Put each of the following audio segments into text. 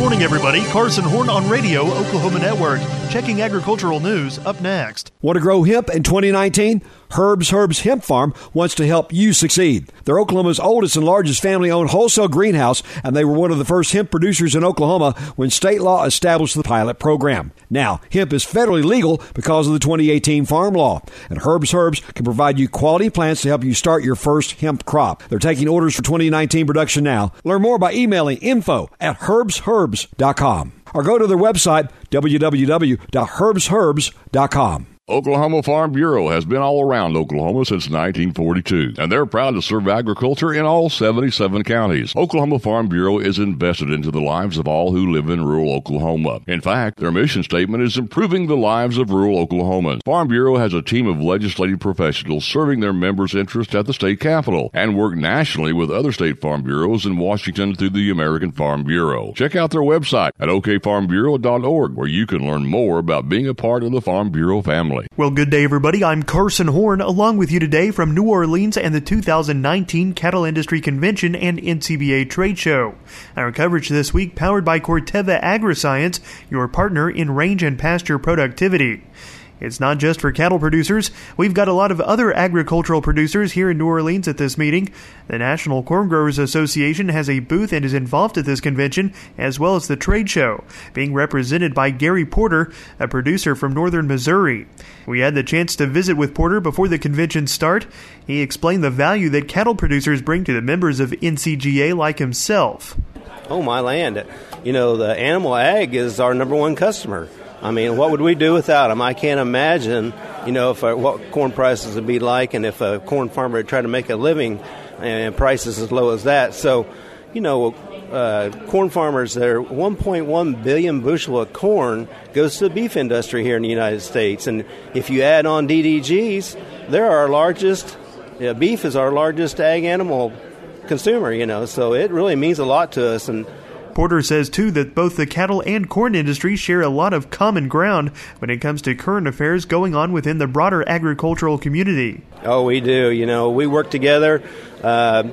morning, everybody. Carson Horn on Radio, Oklahoma Network. Checking agricultural news up next. Want to grow hemp in 2019? Herbs Hemp Farm wants to help you succeed. They're Oklahoma's oldest and largest family-owned wholesale greenhouse, and they were one of the first hemp producers in Oklahoma when state law established the pilot program. Now, hemp is federally legal because of the 2018 farm law, and Herbs can provide you quality plants to help you start your first hemp crop. They're taking orders for 2019 production now. Learn more by emailing info@herbsherbs.com or go to their website, www.herbsherbs.com. Oklahoma Farm Bureau has been all around Oklahoma since 1942, and they're proud to serve agriculture in all 77 counties. Oklahoma Farm Bureau is invested into the lives of all who live in rural Oklahoma. In fact, their mission statement is improving the lives of rural Oklahomans. Farm Bureau has a team of legislative professionals serving their members' interests at the state capitol and work nationally with other state farm bureaus in Washington through the American Farm Bureau. Check out their website at okfarmbureau.org, where you can learn more about being a part of the Farm Bureau family. Well, good day, everybody. I'm Carson Horn, along with you today from New Orleans and the 2019 Cattle Industry Convention and NCBA Trade Show. Our coverage this week powered by Corteva Agriscience, your partner in range and pasture productivity. It's not just for cattle producers. We've got a lot of other agricultural producers here in New Orleans at this meeting. The National Corn Growers Association has a booth and is involved at this convention, as well as the trade show, being represented by Gary Porter, a producer from northern Missouri. We had the chance to visit with Porter before the convention start. He explained the value that cattle producers bring to the members of NCGA like himself. Oh, my land. You know, the animal ag is our number one customer. I mean, what would we do without them? I can't imagine, what corn prices would be like, and if a corn farmer had tried to make a living and prices as low as that. So, corn farmers, their 1.1 billion bushel of corn goes to the beef industry here in the United States. And if you add on DDGs, they're our largest, beef is our largest ag animal consumer, so it really means a lot to us. And Porter says, too, that both the cattle and corn industry share a lot of common ground when it comes to current affairs going on within the broader agricultural community. Oh, we do. We work together. The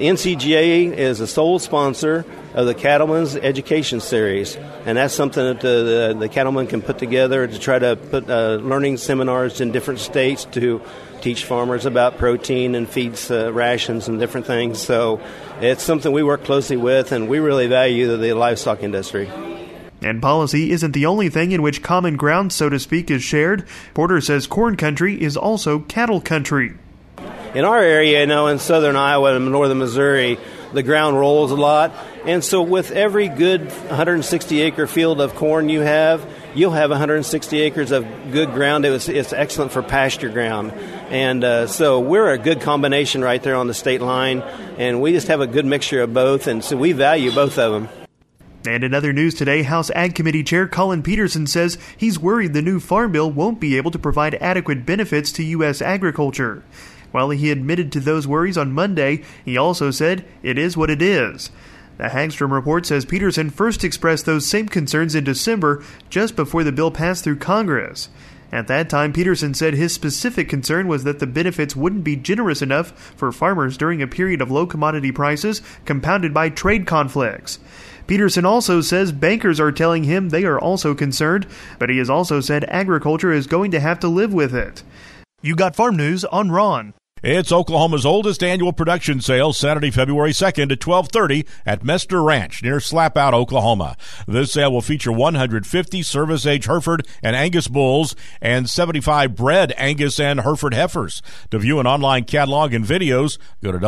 NCGA is a sole sponsor of the Cattlemen's Education Series, and that's something that the cattlemen can put together to try to put learning seminars in different states to teach farmers about protein and feeds rations and different things. So it's something we work closely with, and we really value the livestock industry. And policy isn't the only thing in which common ground, so to speak, is shared. Porter says corn country is also cattle country. In our area, in southern Iowa and northern Missouri, the ground rolls a lot. And so with every good 160-acre field of corn you'll have 160 acres of good ground. It's excellent for pasture ground. And so we're a good combination right there on the state line, and we just have a good mixture of both, and so we value both of them. And in other news today, House Ag Committee Chair Colin Peterson says he's worried the new Farm Bill won't be able to provide adequate benefits to U.S. agriculture. While he admitted to those worries on Monday, he also said it is what it is. The Hagstrom report says Peterson first expressed those same concerns in December, just before the bill passed through Congress. At that time, Peterson said his specific concern was that the benefits wouldn't be generous enough for farmers during a period of low commodity prices compounded by trade conflicts. Peterson also says bankers are telling him they are also concerned, but he has also said agriculture is going to have to live with it. You got farm news on Ron. It's Oklahoma's oldest annual production sale, Saturday, February 2nd at 12:30 at Mester Ranch near Slapout, Oklahoma. This sale will feature 150 service-age Hereford and Angus bulls and 75 bred Angus and Hereford heifers. To view an online catalog and videos, go to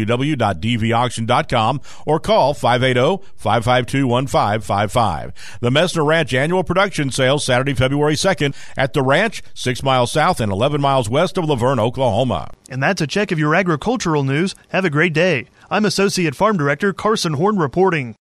www.dvauction.com or call 580-552-1555. The Mester Ranch annual production sale, Saturday, February 2nd at the ranch, 6 miles south and 11 miles west of Laverne, Oklahoma. And that's a check of your agricultural news. Have a great day. I'm Associate Farm Director Carson Horn reporting.